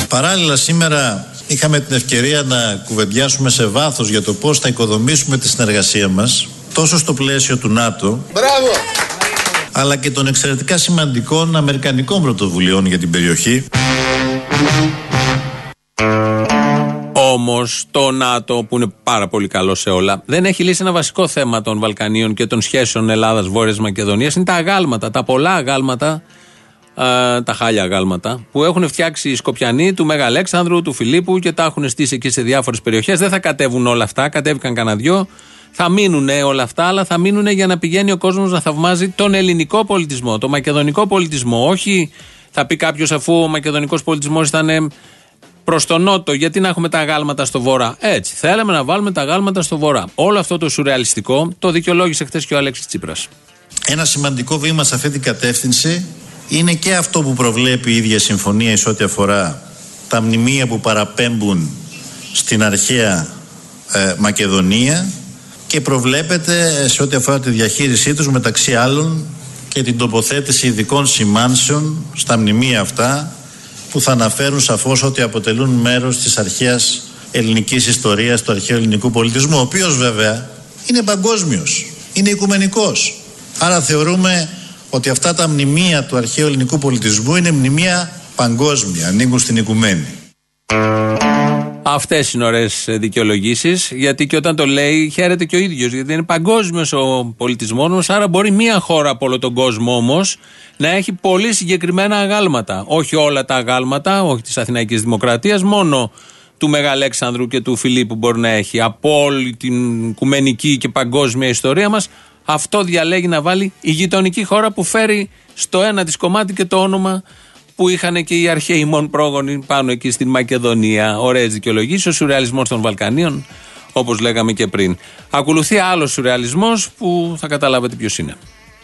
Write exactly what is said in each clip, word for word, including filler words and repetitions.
Παράλληλα, σήμερα είχαμε την ευκαιρία να κουβεντιάσουμε σε βάθος για το πώς θα οικοδομήσουμε τη συνεργασία μας, τόσο στο πλαίσιο του ΝΑΤΟ, μπράβο, αλλά και των εξαιρετικά σημαντικών αμερικανικών πρωτοβουλειών για την περιοχή. Όμως το ΝΑΤΟ, που είναι πάρα πολύ καλό σε όλα, δεν έχει λύσει ένα βασικό θέμα των Βαλκανίων και των σχέσεων Ελλάδας-Βόρειας Μακεδονίας. Είναι τα αγάλματα, τα πολλά αγάλματα, α, τα χάλια αγάλματα, που έχουν φτιάξει οι Σκοπιανοί του Μέγα Αλέξανδρου, του Φιλίππου και τα έχουν στήσει εκεί σε διάφορες περιοχές. Δεν θα κατέβουν όλα αυτά, κατέβηκαν κανένα δυο. Θα μείνουν όλα αυτά, αλλά θα μείνουν για να πηγαίνει ο κόσμος να θαυμάζει τον ελληνικό πολιτισμό, τον μακεδονικό πολιτισμό. Όχι, θα πει κάποιος, αφού ο μακεδονικός πολιτισμός ήταν προς τον νότο, γιατί να έχουμε τα αγάλματα στο βορρά. Έτσι, θέλαμε να βάλουμε τα αγάλματα στο βορρά. Όλο αυτό το σουρεαλιστικό το δικαιολόγησε χθες και ο Αλέξης Τσίπρας. Ένα σημαντικό βήμα σε αυτή την κατεύθυνση είναι και αυτό που προβλέπει η ίδια συμφωνία εις ό,τι αφορά τα μνημεία που παραπέμπουν στην αρχαία ε, Μακεδονία και προβλέπεται σε ό,τι αφορά τη διαχείρισή τους, μεταξύ άλλων, και την τοποθέτηση ειδικών σημάνσεων στα μνημεία αυτά, που θα αναφέρουν σαφώς ότι αποτελούν μέρος της αρχαίας ελληνικής ιστορίας, του αρχαίου ελληνικού πολιτισμού, ο οποίος βέβαια είναι παγκόσμιος, είναι οικουμενικός. Άρα θεωρούμε ότι αυτά τα μνημεία του αρχαίου ελληνικού πολιτισμού είναι μνημεία παγκόσμια, ανήκουν στην οικουμένη. Αυτές είναι ωραίες δικαιολογήσεις, γιατί και όταν το λέει χαίρεται και ο ίδιος, γιατί είναι παγκόσμιος ο πολιτισμός μας, άρα μπορεί μία χώρα από όλο τον κόσμο όμως να έχει πολύ συγκεκριμένα αγάλματα. Όχι όλα τα αγάλματα, όχι της Αθηναϊκής Δημοκρατίας, μόνο του Μεγαλέξανδρου και του Φιλίππου μπορεί να έχει. Από όλη την οικουμενική και παγκόσμια ιστορία μας, αυτό διαλέγει να βάλει η γειτονική χώρα που φέρει στο ένα της κομμάτι και το όνομα που είχαν και οι αρχαίοι μόν πρόγονοι πάνω εκεί στην Μακεδονία. Ωραίες δικαιολογήσεις, ο σουρεαλισμός των Βαλκανίων, όπως λέγαμε και πριν. Ακολουθεί άλλος σουρεαλισμός που θα καταλάβετε ποιος είναι.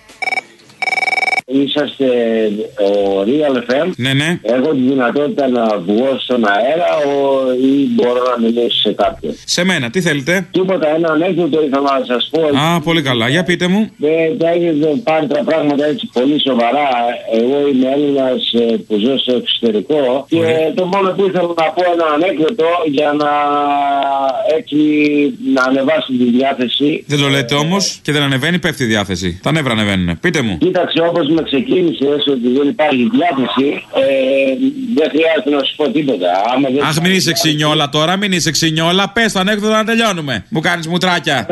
Είσαστε ο Real εφ εμ. Ναι, ναι. Έχω τη δυνατότητα να βγω στον αέρα ο, ή μπορώ να μιλήσω σε κάποιον? Σε μένα, τι θέλετε? Τίποτα, ένα ανέκδοτο ήθελα να σας πω. Α, πολύ καλά, για πείτε μου. Δεν τα έχετε πάρει τα πράγματα έτσι πολύ σοβαρά. Εγώ είμαι Έλληνας που ζω στο εξωτερικό. Και mm. το μόνο που ήθελα να πω ένα ανέκδοτο για να έτσι να ανεβάσει τη διάθεση. Δεν το λέτε όμως και δεν ανεβαίνει, πέφτει η διάθεση. Τα νεύρα ανεβαίνουν. Πείτε μου. Κοίταξε, όπως με ξεκίνησες ότι δεν υπάρχει διάθεση, ε, δεν χρειάζεται να σου πω τίποτα. Άμα δεν... Αχ, μην είσαι ξινιόλα τώρα, μην είσαι ξινιόλα. Πες το ανέκδοτο να τελειώνουμε. Μου κάνεις μουτράκια.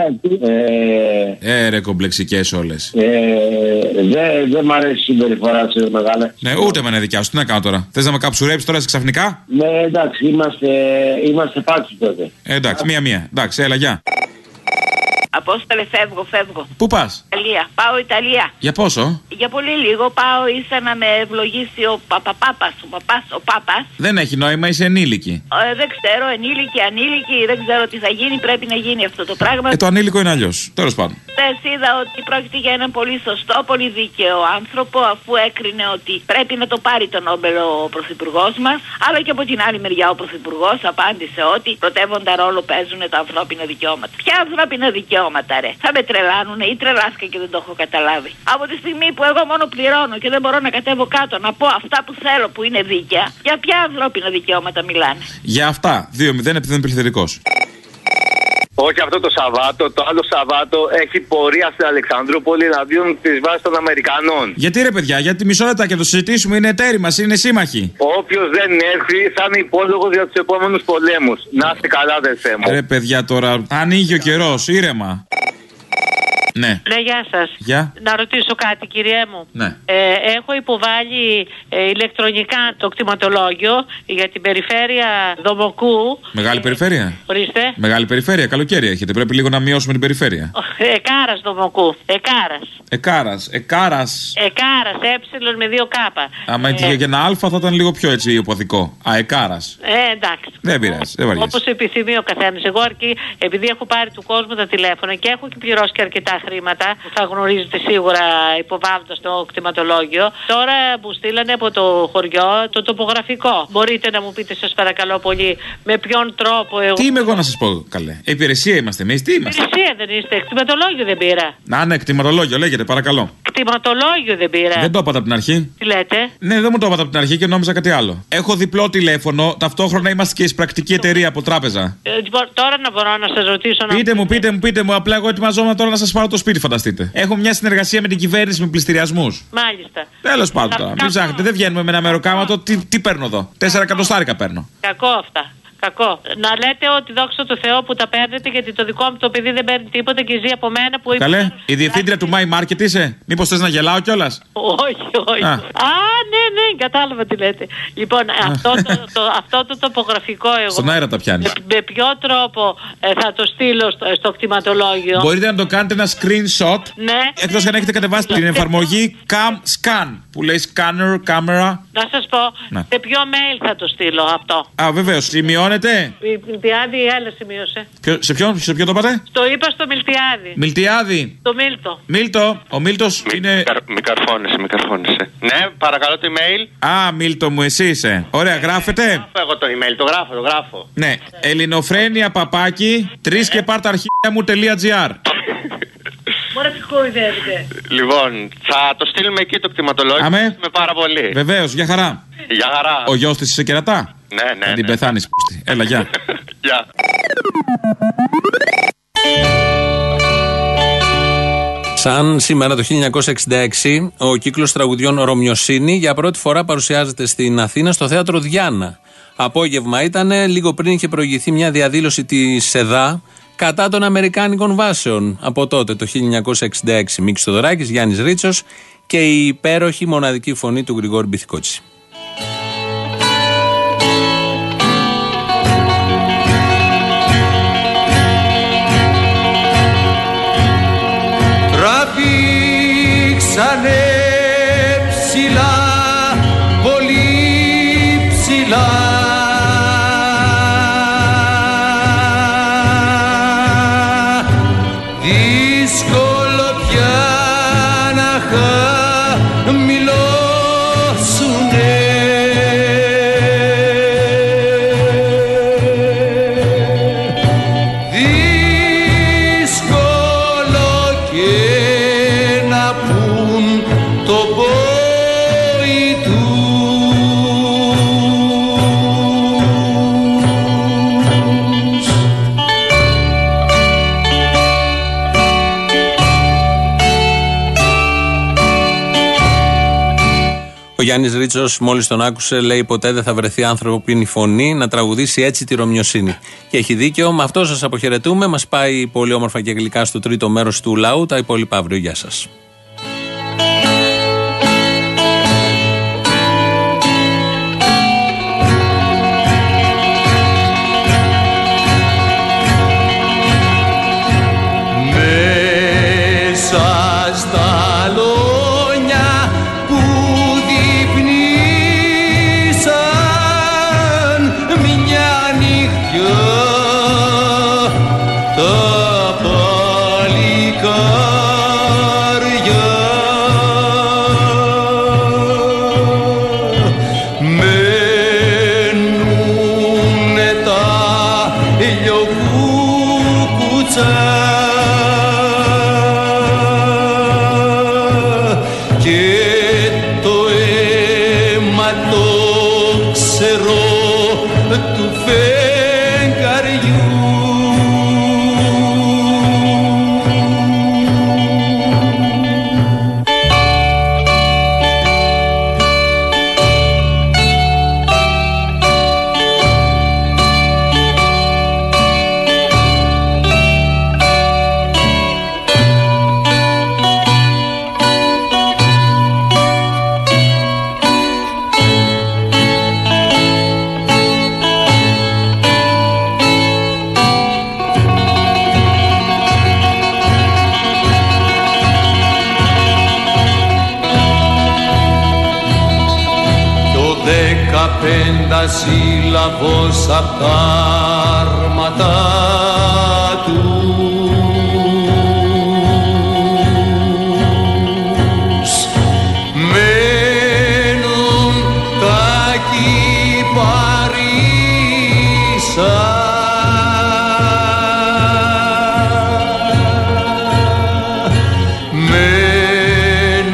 Ε, ε ρε κομπλεξικές όλες. Ε, δεν δε μ' αρέσει η συμπεριφορά σου, μεγάλε. Ναι, ούτε με είναι δικιά σου. Τι να κάνω τώρα? Θες να με καψουρέψεις τώρα ξαφνικά? Ναι, εντάξει, είμαστε, είμαστε πάτσοι τότε. Ε, εντάξει, μία-μία. Εντάξει, έλα, γεια. Απόστολε, φεύγω, φεύγω. Πού πας? Ιταλία. Πάω Ιταλία. Για πόσο? Για πολύ λίγο. Πάω, ίσα να με ευλογήσει ο παπαπάπας, ο παπάς, ο πάπας. Δεν έχει νόημα, είσαι ενήλικη. Ε, δεν ξέρω, ενήλικη, ανήλικη, δεν ξέρω τι θα γίνει. Πρέπει να γίνει αυτό το πράγμα. Ε, το ανήλικο είναι αλλιώς. Τέλος πάντων. Χθες είδα ότι πρόκειται για έναν πολύ σωστό, πολύ δίκαιο άνθρωπο, αφού έκρινε ότι πρέπει να το πάρει τον Νόμπελ ο πρωθυπουργός μας. Αλλά και από την άλλη μεριά ο πρωθυπουργός απάντησε ότι πρωτεύοντα ρόλο παίζουν τα ανθρώπινα δικαιώματα. Ποια ανθρώπινα δικαιώματα, ρε? Θα με τρελάνουνε ή τρελάσκα και δεν το έχω καταλάβει. Από τη στιγμή που εγώ μόνο πληρώνω και δεν μπορώ να κατέβω κάτω να πω αυτά που θέλω που είναι δίκαια, για ποια ανθρώπινα δικαιώματα μιλάνε? Για αυτά. δύο μηδέν επειδή είναι πληθυντικός. Όχι αυτό το Σαββάτο, το άλλο Σαββάτο έχει πορεία στην Αλεξανδρούπολη εναντίον της βάσης των Αμερικανών. Γιατί ρε παιδιά, γιατί μισό λεπτά και το συζητήσουμε, είναι εταίροι μας, είναι σύμμαχοι. Όποιος δεν έρθει θα είναι υπόλογος για τους επόμενους πολέμους. Να είστε καλά, αδερφέ μου. Ρε παιδιά τώρα, ανοίγει ο καιρός, ήρεμα. Ναι. Ναι, γεια σας. Γεια. Να ρωτήσω κάτι, κυριέ μου. Ναι. Ε, έχω υποβάλει ε, ηλεκτρονικά το κτηματολόγιο για την περιφέρεια Δομοκού. Μεγάλη ε, περιφέρεια. Ορίστε. Μεγάλη περιφέρεια, καλοκαίρι έχετε. Πρέπει λίγο να μειώσουμε την περιφέρεια. Εκάρας Δομοκού. Εκάρας. Εκάρας. Εκάρας. Εκάρας. Έψιλον με δύο κάπα. Άμα ε, για ένα αλφα θα ήταν λίγο πιο έτσι υποδικό. Α, Εκάρας. Ε, εντάξει. Δεν πειράζει. Δεν βαριέσαι. Όπως επιθυμεί ο καθένας. Εγώ αρκεί, επειδή έχω πάρει του κόσμου τα τηλέφωνα και έχω και πληρώσει και αρκετά χρήματα που θα γνωρίζετε σίγουρα υποβάλλοντας το κτηματολόγιο. Τώρα μου στείλανε από το χωριό το τοπογραφικό. Μπορείτε να μου πείτε, σας παρακαλώ πολύ, με ποιον τρόπο εγώ. Τι είμαι εγώ να σας πω, καλέ? Υπηρεσία είμαστε εμείς, τι είμαστε? Υπηρεσία δεν είστε, κτηματολόγιο δεν πήρα. Να, ναι, κτηματολόγιο, λέγεται, παρακαλώ. κτηματολόγιο δεν πήρα. Δεν το είπατε από την αρχή. Τι λέτε? Ναι, δεν μου το είπατε από την αρχή και νόμιζα κάτι άλλο. Έχω διπλό τηλέφωνο, ταυτόχρονα είμαστε και εισπρακτική εταιρεία από τράπεζα. Ε, τώρα να μπορώ να σας ρωτήσω. Πείτε να... μου, πείτε μου, πείτε μου. Απλά εγώ ετοιμαζόμουν τώρα να σας πάρω το σπίτι, φανταστείτε. Έχω μια συνεργασία με την κυβέρνηση με πληστηριασμούς. Μάλιστα. Τέλος πάντων τώρα. Μην ψάχνετε, δεν βγαίνουμε με ένα μεροκάματο. Τι, τι παίρνω εδώ? Τέσσερα εκατοστάρικα παίρνω. Κακό αυτά. Κακό. Να λέτε ότι δόξα τω Θεώ που τα παίρνετε, γιατί το δικό μου το παιδί δεν παίρνει τίποτα και ζει από μένα που είπε. Καλέ, η διευθύντρια του My Market είσαι? Μήπως θες να γελάω κιόλας? Όχι, όχι. Α, Α ναι, ναι, κατάλαβα τι λέτε. Λοιπόν, αυτό το, το, αυτό το τοπογραφικό εγώ. Στον αέρα τα πιάνει. Με, με ποιο τρόπο ε, θα το στείλω στο, στο κτηματολόγιο? Μπορείτε να το κάνετε ένα screenshot. Ναι. Εκτός αν έχετε κατεβάσει την εφαρμογή Cam Scan που λέει scanner, camera. Να σας πω, ναι. Σε ποιο mail θα το στείλω αυτό? Α, βεβαίως. Σημειώνεται. Μιλτιάδη, η άλλα σημείωσε. Ποιο, σε ποιο, σε ποιο το είπατε? Το είπα στο Μιλτιάδη. Μιλτιάδη. Το Μίλτο. Μίλτο. Ο Μίλτος μη, είναι. Μη καρφώνεσαι, μη καρφώνεσαι. Ναι, παρακαλώ το email. Α, Μίλτο μου, εσύ είσαι. Ωραία, γράφετε. Γράφω εγώ το email, το γράφω, το γράφω. Ναι. Ελληνοφρένεια παπάκι τρεις και πάρ' τα αρχεία μου.gr. Μωρέ τι χοϊδεύετε. Λοιπόν, θα το στείλουμε εκεί το κτηματολόγιο. Αμέ. Με πάρα πολύ. Βεβαίως, για χαρά. Για χαρά. Ο γιος της είσαι κερατά? Ναι, ναι. Θα την ναι. πεθάνεις πούστη. Έλα, γεια. Γεια. Σαν σήμερα το χίλια εννιακόσια εξήντα έξι, ο κύκλος τραγουδιών Ρωμιοσύνη για πρώτη φορά παρουσιάζεται στην Αθήνα στο θέατρο Διάννα. Απόγευμα ήταν, λίγο πριν είχε προηγηθεί μια διαδήλωση της ΕΔΑ κατά των Αμερικάνικων βάσεων. Από τότε, το χίλια εννιακόσια εξήντα έξι, Μίκης Θοδωράκης, Γιάννης Ρίτσος και η υπέροχη μοναδική φωνή του Γρηγόρη Μπιθικότσι. Τραβήξανε ψηλά, πολύ ψηλά, δύσκολο πια να χαμηλώσουνε. Δύσκολο και να πουν το πόη τους. Ο Γιάννης Ρίτσος, μόλις τον άκουσε, λέει: ποτέ δεν θα βρεθεί άνθρωποινη φωνή να τραγουδήσει έτσι τη Ρωμιοσύνη. Και έχει δίκιο. Με αυτό σας αποχαιρετούμε. Μας πάει πολύ όμορφα και γλυκά στο τρίτο μέρος του λαού. Τα υπόλοιπα αύριο. Γεια σας. Μέσα στα λόνια που διπνήσαν μια νύχτια τα παλικάρια, μένουνε τα λιοκούκουτσα και το αίμα το ξερό του φεγγαριού. Δεκαπέντα σύλλαβος απ' τα άρματα τους μένουν τα κυπαρίσα, μένουν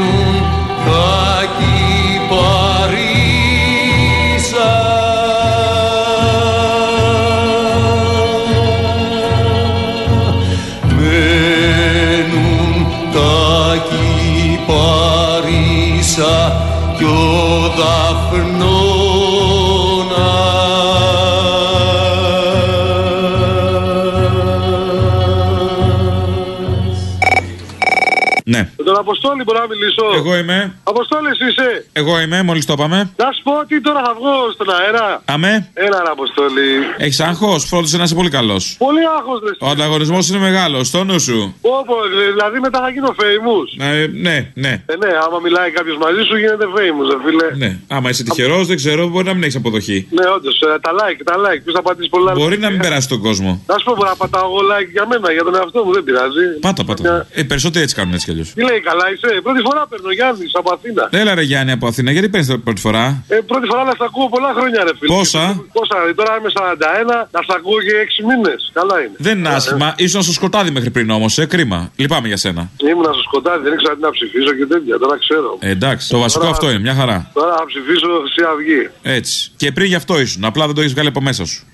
κι ο Δαφνώνας. Ναι. Με τον Αποστόλη μπορώ να μιλήσω. Εγώ είμαι. Αποστόλη είσαι. Εγώ είμαι, μόλις το είπαμε. Να σου πω ότι τώρα θα βγω στον αέρα. Αμέ. Έλα, ρε Αποστόλη. Έχεις άγχος, φρόντισε να είσαι πολύ καλός. Πολύ άγχος, λες. Ο ανταγωνισμός είναι μεγάλος, στο νου σου. Όπω, δηλαδή μετά θα γίνω famous. Ε, ναι, ναι. Ε, ναι, άμα μιλάει κάποιος μαζί σου γίνεται famous, ε, φίλε. Ναι, άμα είσαι τυχερός, δεν ξέρω, μπορεί να μην έχεις αποδοχή. Ναι, όντως, ε, τα like, τα like. Ποιος θα πατήσει πολλά. Μπορεί να μην περάσει τον κόσμο. Να σου πω, μπορώ να πατάω εγώ like για μένα, για τον εαυτό μου, δεν πειράζει. Πάτα, πάτα. Ε, περισσότεροι έτσι κάνουν έτσι κι αλλιώς. Τι λέει, καλά είσαι. Πρώτη φορά παίρνω Γιάννης από Αθήνα. Έλα ρε Γιάννη από Αθήνα, γιατί παίρνεις πρώτη φορά. Ε, πρώτη φορά να σ' ακούω πολλά χρόνια, ρε φίλε. Πόσα? Πόσα, τώρα είμαι σαράντα ένα, να σ' ακούω και έξι μήνες. Καλά είναι. Δεν είναι άσχημα, ε. ήσουν στο σκοτάδι μέχρι πριν όμως, ε, κρίμα. Λυπάμαι για σένα. Ήμουνα στο σκοτάδι, δεν ήξερα τι να ψηφίσω και τέτοια, τώρα ξέρω. Ε, εντάξει, το βασικό τώρα, αυτό είναι, μια χαρά. Τώρα θα ψηφίσω Χρυσή Αυγή. Έτσι. Και πριν γι' αυτό ήσουν, απλά δεν το έχεις βγάλει από μέσα σου.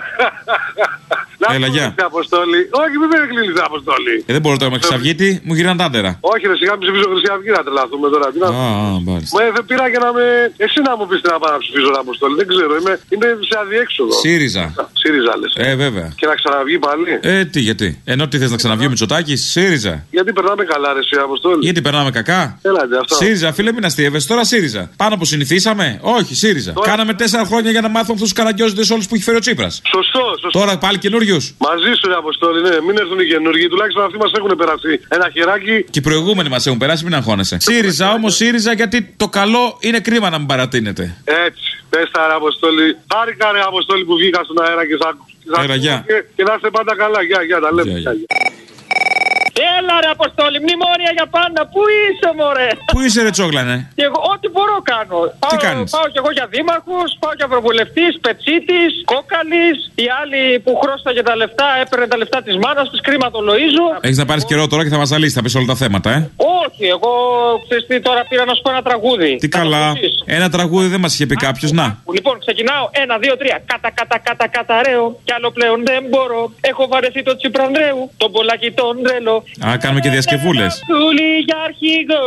Έλα, γεια. Αποστόλη. Όχι, μην με κλείνει την Αποστόλη. Ε, δεν μπορώ τώρα με Χρυσαυγίτη, μου γυρνάνε τα άντερα. Όχι, ρε, σιγά μην ψηφίσω Χρυσή Αυγή να τρελαθούμε τώρα. Τι να Α, μάλιστα. Μα δεν πήρα για να με. Εσύ να μου πει τι να πάω να ψηφίσω, ρε Αποστόλη. Δεν ξέρω, είμαι, είμαι σε αδιέξοδο. ΣΥΡΙΖΑ. ΣΥΡΙΖΑ λες. Ε, βέβαια. Και να ξαναβγεί πάλι. Ε, τι, γιατί. Ενώ τι θες να ξαναβγεί ο Μητσοτάκης, ΣΥΡΙΖΑ. Γιατί περνάμε καλά, ρε, εσύ Αποστόλη. Γιατί περνάμε κακά. Έλατε, αυτό. ΣΥΡΙΖΑ, φίλε, μην αστείευεσαι. Τώρα ΣΥΡΙΖΑ. Πάνω που συνηθίσαμε. Όχι, ΣΥΡΙΖΑ. Τώρα... Κάναμε τέσσερα χρόνια για να μάθουμε αυτού του καραγκιόζητε όλου που έχει φέρει ο Τσίπρας. Σωστό, σωστό. Τώρα πάλι καινούριου. Μαζί σου, ρε Αποστόλη, ναι, μην έρθουν οι καινούργοι. Τουλάχιστον αυτοί μας έχουν περάσει ένα χεράκι. Και οι προηγούμενοι μας έχουν περάσει, μην αγχώνεσαι. ΣΥΡΙΖΑ όμως, ΣΥΡΙΖΑ γιατί το καλό είναι κρίμα να μην παρατείνεται. Έτσι, πες τα, ρε Αποστόλη. Χάρηκα, ρε Αποστόλη, που βγήκα στον αέρα και σ' άκουσα. Και, και να είστε πάντα καλά. Γεια, γεια, τα λέμε. Γεια, γεια. Έλα ρε Αποστόλη, μνημόνια για πάντα. Πού είσαι, μωρέ? Πού είσαι, ρε Τσόγλανε? Και εγώ ό,τι μπορώ κάνω. Τι πάω, κάνεις? Πάω κι εγώ για δήμαρχος, πάω για ευρωβουλευτής, Πετσίτης, Κόκαλης. Οι άλλοι που χρώσταγε τα λεφτά, έπαιρνε τα λεφτά της μάνας της, κρίμα το Λοΐζου. Έχεις να πάρεις καιρό τώρα και θα μας αλύσεις, θα πεις όλα τα θέματα, ε. Όχι, εγώ ξέρεις τι, τώρα πήρα να σου πω ένα τραγούδι. Τι καλά. Ένα τραγούδι δεν μας είχε πει κάποιος, να. Λοιπόν, ξεκινάω. Ένα, δύο, τρία. Κατα, κατα, κατα, καταραίω. Κι άλλο πλέον δεν μπορώ. Έχω βαρεθεί το Τσιπρανδρέου. Τον Πολάκη τον τρέλο. Α, κάνουμε και διασκευούλες. Κούλι για αρχηγό.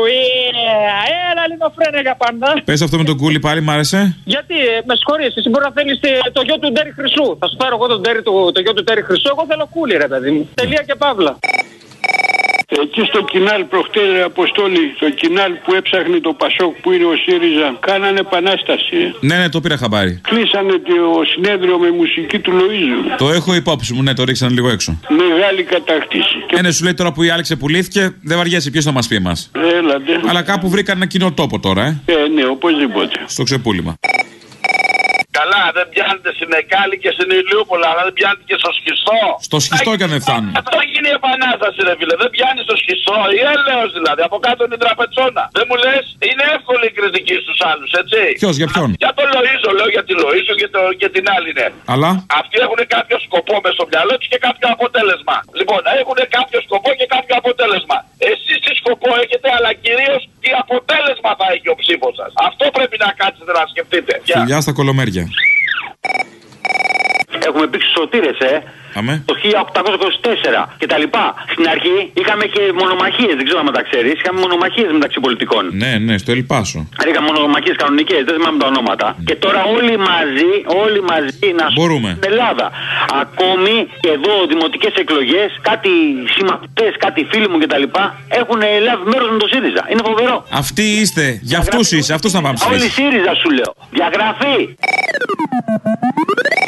Έλα λίγο φρένε για πάντα. Πες αυτό με τον Κούλι πάλι, μ' άρεσε. Γιατί, ε, με συγχωρείς, εσύ μπορεί να θέλεις το γιο του Ντέρι Χρυσού. Θα σου φέρω εγώ τον Ντέρι, το, το γιο του Ντέρι Χρυσού. Εγώ θέλω Κούλι, ρε παιδί μου. Τελεία και παύλα. Εκεί στο κοινάλ προχτές, ρε Αποστόλη, στο κοινάλ που έψαχνε το Πασόκ που είναι ο ΣΥΡΙΖΑ, κάνανε επανάσταση. Ναι, ναι, το πήρα χαμπάρι. Κλείσανε το συνέδριο με μουσική του Λοΐζου. Το έχω υπόψη μου, ναι, το ρίξανε λίγο έξω. Μεγάλη κατάκτηση. Ε, ναι, σου λέει τώρα που η άλλη ξεπουλήθηκε, δεν βαριέσαι, ποιος θα μας πει εμάς. Έλατε. Αλλά κάπου βρήκαν ένα κοινό τόπο τώρα, ε. Ε, ναι, οπωσδήποτε. Στο ξεπούλημα. Καλά, δεν πιάνετε στην Εκάλη και στην Ηλιούπολα, αλλά δεν πιάνετε και στο Σχιστό. Στο Σχιστό και αν δεν φτάνουν. Αυτό γίνει η επανάσταση, ρε φίλε. Δεν πιάνει στο Σχιστό, ή έλεος δηλαδή. Από κάτω είναι η τραπετσόνα. Δεν μου λες, είναι εύκολη η κριτική στους άλλους, έτσι. Ποιος, για ποιον? Για τον Λοΐζο, λέω για τη Λοΐζο και, το, και την άλλη, ναι. Αλλά. Αυτοί έχουν κάποιο σκοπό μες στο μυαλό τους και κάποιο αποτέλεσμα. Λοιπόν, έχουν κάποιο σκοπό και κάποιο αποτέλεσμα. Εσείς τι σκοπό έχετε, αλλά κυρίως τι αποτέλεσμα θα έχει ο ψήφος σας. Αυτό πρέπει να κάτσετε να σκεφτείτε. Φιλιά στα κολομέρια. Έχουμε πει στους σωτήρες, ε. Αμέ. Το χίλια οκτακόσια είκοσι τέσσερα και τα λοιπά. Στην αρχή είχαμε και μονομαχίες, δεν ξέρω αν τα ξέρεις. Είχαμε μονομαχίες μεταξύ πολιτικών. Ναι, ναι, στο Ελπάσο. Είχαμε μονομαχίες κανονικές, δεν θυμάμαι τα ονόματα. Mm. Και τώρα όλοι μαζί, όλοι μαζί να μπορούμε. Στην Ελλάδα. Ακόμη και εδώ δημοτικές εκλογές, κάτι συμμαχτές, κάτι φίλοι μου κτλ. Έχουν λάβει μέρος με το ΣΥΡΙΖΑ. Είναι φοβερό. Αυτοί είστε, για αυτούς είσαι, αυτούς να πάμε ψηφίσεις. Όλοι ΣΥΡΙΖΑ σου λέω. Διαγραφή.